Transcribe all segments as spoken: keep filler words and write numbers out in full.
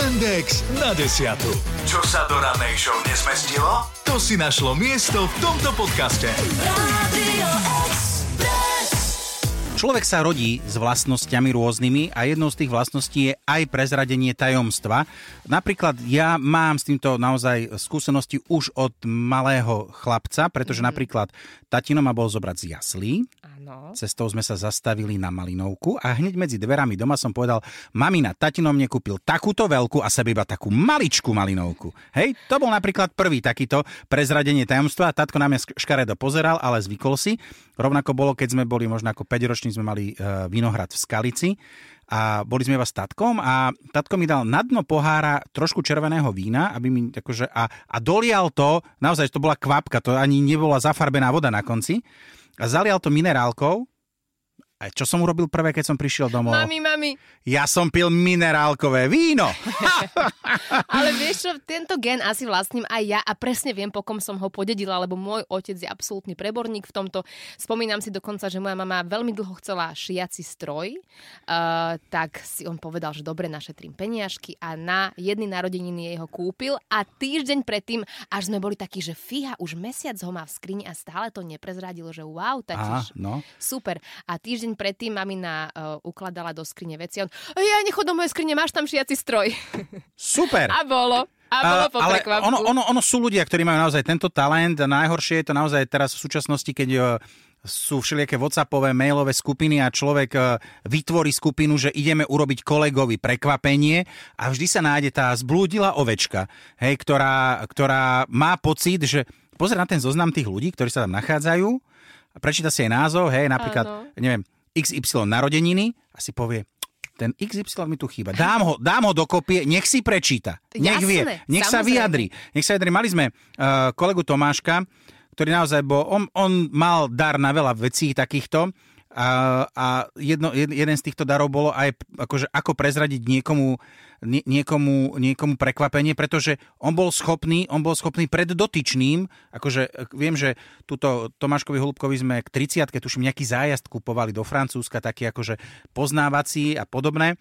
Index na desiatu. Čo sa do rannej show nezmestilo? To si našlo miesto v tomto podcaste. Radio Express. Človek sa rodí s vlastnosťami rôznymi a jednou z tých vlastností je aj prezradenie tajomstva. Napríklad ja mám s týmto naozaj skúsenosti už od malého chlapca, pretože mm. napríklad tatino ma bol zobrať z jaslí. Áno. Cestou sme sa zastavili na Malinovku a hneď medzi dverami doma som povedal: mamina, tatino mne kúpil takúto veľkú a sebe iba takú maličkú Malinovku. Hej, to bol napríklad prvý takýto prezradenie tajomstva. Tatko na mňa škaredo pozeral, ale zvykol si. Rovnako bolo, keď sme boli možno ako päťroční, sme mali uh, vinohrad v Skalici a boli sme iba s tatkom a tatko mi dal na dno pohára trošku červeného vína, aby mi akože a, a dolial to, naozaj to bola kvapka, to ani nebola zafarbená voda na konci a zalial to minerálkou. A čo som urobil prvé, keď som prišiel domov? Mami, mami. Ja som pil minerálkové víno. Ale vieš čo, tento gen asi vlastním aj ja a presne viem, po kom som ho podedila, lebo môj otec je absolútny preborník v tomto. Spomínam si dokonca, že moja mama veľmi dlho chcela šiaci stroj, uh, tak si on povedal, že dobre, našetrím peniažky a na jedny narodeniny jej ho kúpil a týždeň predtým, až sme boli takí, že fíha, už mesiac ho má v skrini a stále to neprezradilo, že wow, tatiš, no. Super. A týždeň predtým mamina uh, ukladala do skrine veci. On, ja nechod do mojej skrine, máš tam šiaci stroj. Super. A bolo. A bolo uh, po ale prekvapku. Ono, ono, ono sú ľudia, ktorí majú naozaj tento talent a najhoršie je to naozaj teraz v súčasnosti, keď uh, sú všelijaké whatsappové, mailové skupiny a človek uh, vytvorí skupinu, že ideme urobiť kolegovi prekvapenie a vždy sa nájde tá zblúdila ovečka, hej, ktorá, ktorá má pocit, že pozri na ten zoznam tých ľudí, ktorí sa tam nachádzajú a prečíta si aj názov, hej, napríklad, Áno. neviem, iks ypsilon narodeniny a si povie, ten iks ypsilon mi tu chýba. Dám ho, dám ho dokopy, nech si prečíta. Nech Jasné, vie, nech samozrejme. sa vyjadri. Nech sa vyjadri. Mali sme uh, kolegu Tomáška, ktorý naozaj bol, on, on mal dar na veľa vecí takýchto a, a jedno, jed, jeden z týchto darov bolo aj akože ako prezradiť niekomu, nie, niekomu, niekomu prekvapenie, pretože on bol schopný, on bol schopný pred dotyčným, akože viem, že túto Tomáškovi Holubkovi sme k tridsiatke, tuším, nejaký zájazd kupovali do Francúzska, taký akože poznávací a podobné.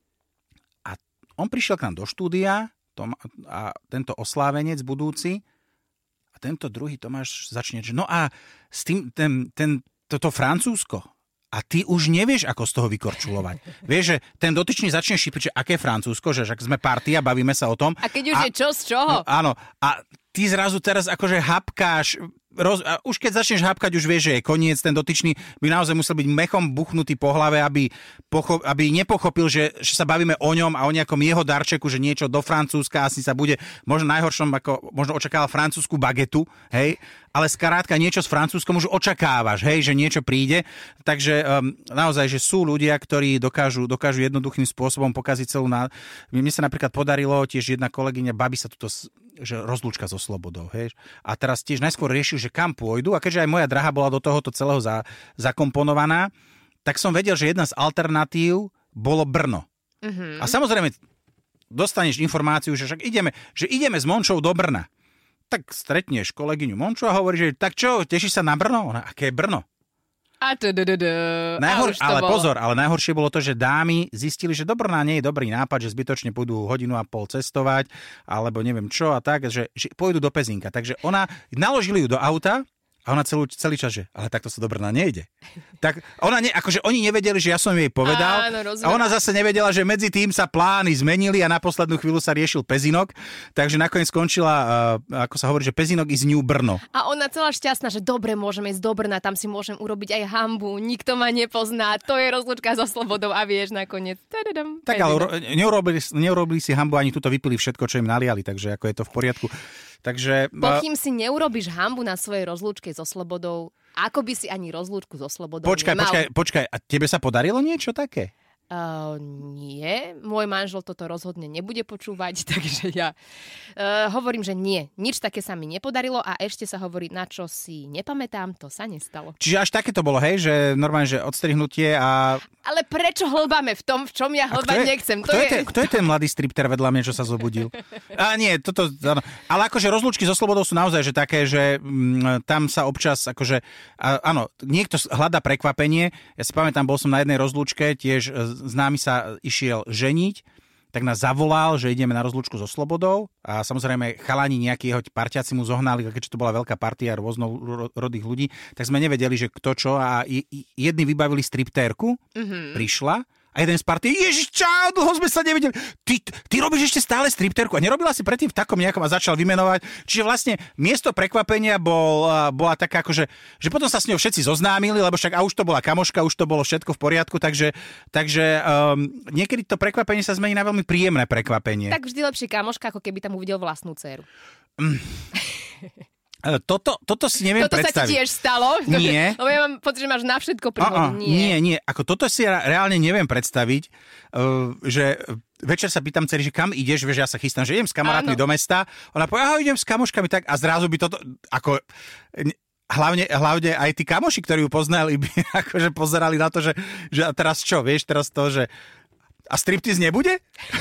A on prišiel k nám do štúdia Tom, a tento oslávenec budúci a tento druhý Tomáš začne, že no a s tým, ten, ten, toto Francúzsko, a ty už nevieš, ako z toho vykorčulovať. Vieš, že ten dotyčný začne šípiť, že aké Francúzsko, že ak sme partia, bavíme sa o tom. A keď už a, je čo z čoho? No, áno. A ty zrazu teraz akože hapkáš, roz, a už keď začneš hapkať, už vieš, že je koniec, ten dotyčný by naozaj musel byť mechom buchnutý po hlave, aby, pocho, aby nepochopil, že, že sa bavíme o ňom a o nejakom jeho darčeku, že niečo do Francúzska asi sa bude, možno najhoršom, ako možno očakával francúzsku bagetu, hej, ale skrátka niečo s Francúzskom už očakávaš, hej, že niečo príde. Takže um, naozaj, že sú ľudia, ktorí dokážu, dokážu jednoduchým spôsobom pokaziť celú... Ná... Mne sa napríklad podarilo, tiež jedna kolegyňa, babi sa tuto, že rozlúčka so slobodou, hej. A teraz tiež najskôr riešil, že kam pôjdu, a keďže aj moja drahá bola do tohoto celého za, zakomponovaná, tak som vedel, že jedna z alternatív bolo Brno. Mm-hmm. A samozrejme, dostaneš informáciu, že však ideme, že ideme s Mončou do Brna. Tak stretneš kolegyňu Monču a hovorí, že tak čo, tešíš sa na Brno? Ona, aké je Brno? A to, to, to, to. Najhor... A ale bolo. pozor, ale najhoršie bolo to, že dámy zistili, že do Brna nie je dobrý nápad, že zbytočne pôjdu hodinu a pol cestovať, alebo neviem čo a tak, že, že pôjdu do Pezínka. Takže ona, naložili ju do auta a ona celú, celý čas, že ale takto sa do Brna nejde. Tak ona, ne, akože oni nevedeli, že ja som jej povedal. Áno, a ona zase nevedela, že medzi tým sa plány zmenili a na poslednú chvíľu sa riešil Pezinok. Takže nakoniec skončila, uh, ako sa hovorí, že Pezinok is New Brno. A ona celá šťastná, že dobre, môžeme ísť do Brna, tam si môžem urobiť aj hanbu, nikto ma nepozná, to je rozlúčka so slobodou a vieš nakoniec. Tadadam, tak ale neurobili, neurobili si hanbu, ani tuto vypili všetko, čo im naliali, takže ako je to v poriadku. Takže... Pokým si neurobiš hanbu na svojej rozlúčke so slobodou, ako by si ani rozlúčku so slobodou počkaj, nemal. Počkaj, počkaj, a tebe sa podarilo niečo také? Uh, nie, môj manžel toto rozhodne nebude počúvať, takže ja uh, hovorím, že nie. Nič také sa mi nepodarilo a ešte sa hovorí, na čo si nepamätám, to sa nestalo. Čiže až také to bolo, hej, že normálne, že odstrihnutie a... Ale prečo hlbáme v tom, v čom ja hlbať nechcem? Kto, to je, je... Ten, kto je ten mladý stripter vedľa mňa, čo sa zobudil? A nie, toto... Áno. Ale akože rozlúčky so slobodou sú naozaj že také, že m, tam sa občas akože... A, áno, niekto hľadá prekvapenie. Ja si pamätám, bol som na jednej rozlúčke, tiež známy sa išiel ženiť tak nás zavolal, že ideme na rozlúčku so Slobodou a samozrejme chalani nejakí jeho parťáci mu zohnali, keďže to bola veľká partia rôznorodých ľudí, tak sme nevedeli, že kto čo a jedni vybavili striptérku, mm-hmm. prišla a jeden z partie, ježiš, čau, dlho sme sa nevideli. Ty, ty robíš ešte stále striptérku a nerobila si predtým v takom nejakom a začal vymenovať. Čiže vlastne miesto prekvapenia bol, bola taká akože, že potom sa s ňou všetci zoznámili, lebo však a už to bola kamoška, už to bolo všetko v poriadku, takže, takže um, niekedy to prekvapenie sa zmení na veľmi príjemné prekvapenie. Tak vždy lepšie kamoška, ako keby tam uvidel vlastnú dceru. Mm. Toto, toto si neviem toto predstaviť. Toto sa ti tiež stalo? Nie. Lebo ja mám pocit, že máš na všetko príhodu. Nie. nie, nie. Ako toto si reálne neviem predstaviť, uh, že večer sa pýtam dcery, že kam ideš, vieš, ja sa chystám, že idem s kamarátmi do mesta. Ona povie, aha, idem s kamoškami, tak a zrazu by toto, ako... Hlavne, hlavne aj tí kamoši, ktorí ju poznali, by akože pozerali na to, že, že a teraz čo, vieš, teraz to, že a striptease nebude?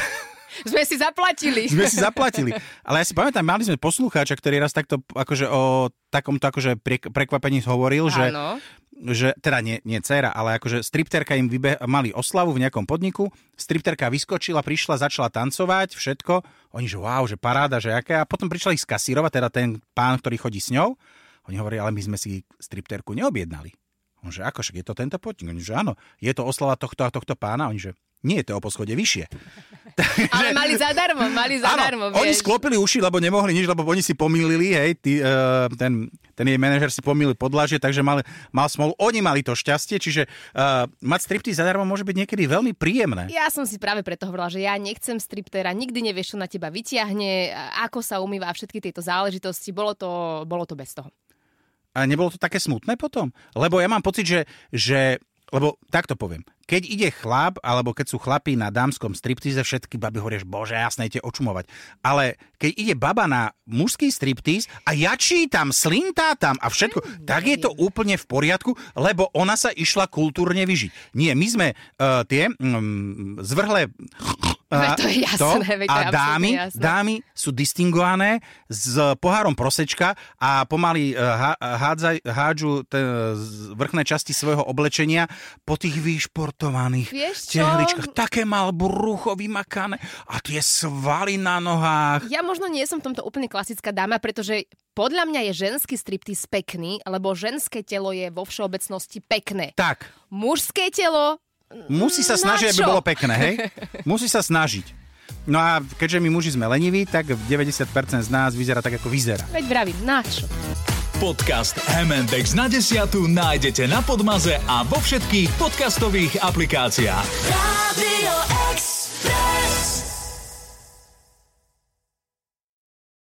Sme si zaplatili. Sme si zaplatili. Ale ja si pamätám, mali sme poslucháča, ktorý raz takto akože o takomto akože prekvapení hovoril, že, že teda nie, nie dcéra, ale akože stripterka im vybe- mali oslavu v nejakom podniku, stripterka vyskočila, prišla, začala tancovať, všetko. Oni, že wow, že paráda, že aké. A potom prišla ich skasírovať, teda ten pán, ktorý chodí s ňou. Oni hovorí, ale my sme si stripterku neobjednali. On, že ako, však je to tento podnik? Oni, že áno, je to oslava tohto a tohto pána? Oni, že nie, to je o poschode vyššie. Ale mali zadarmo, mali zadarmo, vieš. Oni sklopili uši, lebo nemohli nič, lebo oni si pomýlili, hej, tý, uh, ten, ten jej manažer si pomýlil podlažie, takže mal, mal smolu. Oni mali to šťastie, čiže uh, mať striptease zadarmo môže byť niekedy veľmi príjemné. Ja som si práve preto hovorila, že ja nechcem striptéra, nikdy nevieš, čo na teba vyťahne, ako sa umýva všetky tieto záležitosti, bolo to, bolo to bez toho. A nebolo to také smutné potom? Lebo ja mám pocit, že, že lebo takto poviem, keď ide chlap, alebo keď sú chlapí na dámskom striptease, všetky baby hovoria, že bože, jasné, idete očumovať. Ale keď ide baba na mužský striptease a jačí tam, slintá tam a všetko, mm, tak je to úplne v poriadku, lebo ona sa išla kultúrne vyžiť. Nie, my sme uh, tie um, zvrhlé... Uh, to je jasné, to, veď to je a dámy, jasné. dámy sú distingované s pohárom prosečka a pomaly uh, hádza, hádžu te, vrchné časti svojho oblečenia po tých vyšportovaných tehličkách. Také mal brucho vymakané a tie svaly na nohách. Ja možno nie som v tomto úplne klasická dáma, pretože podľa mňa je ženský striptease pekný, lebo ženské telo je vo všeobecnosti pekné. Tak. Mužské telo musí sa snažiť, aby bolo pekné, hej? Musí sa snažiť. No a keďže my muži sme leniví, tak deväťdesiat percent z nás vyzerá tak, ako vyzerá. Veď vravím, načo? Podcast em end exé na desiatu nájdete na Podmaze a vo všetkých podcastových aplikáciách. Radio Express.